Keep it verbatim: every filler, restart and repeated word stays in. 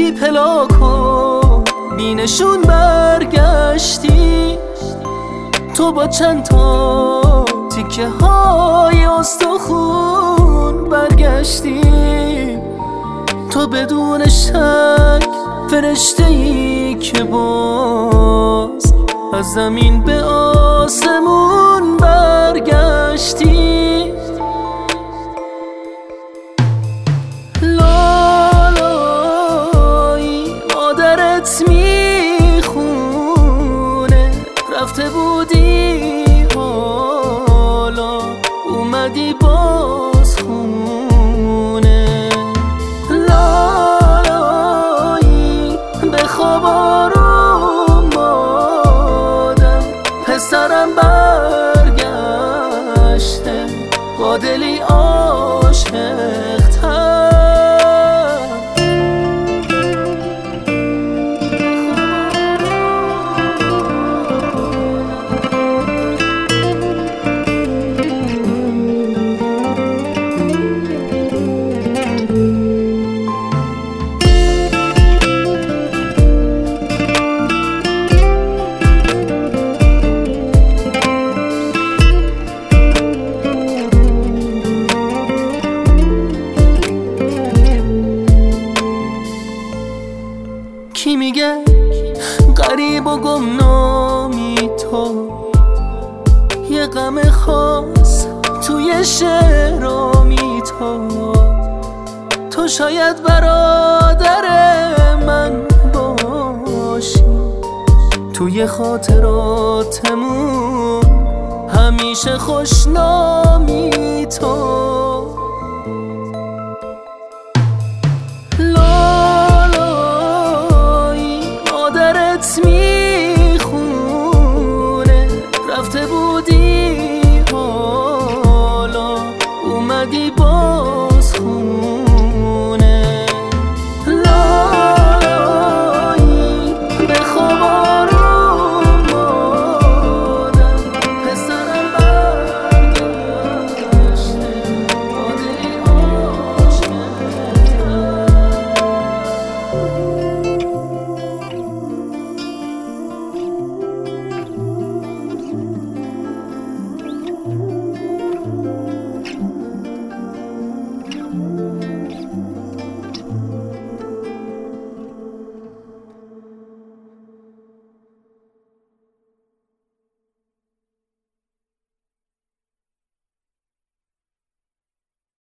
بی پلاک و بی نشون برگشتی. تو با چند تا تیکه های استخون برگشتی. تو بدون شک فرشته ای که باز از زمین به آسمون برگشتی. لالایی مادرت میخونه رفته بودی حالا اومدی باز خونه. لالایی به خواب آروم مادم پسرم برگشته با دلی عاشق‌تر. کی میگه غریب و گمنامی تو؟ یه غم خاص توی شعرامی تو. تو شاید برادر من باشی توی خاطراتمون همیشه خوشنامی تو.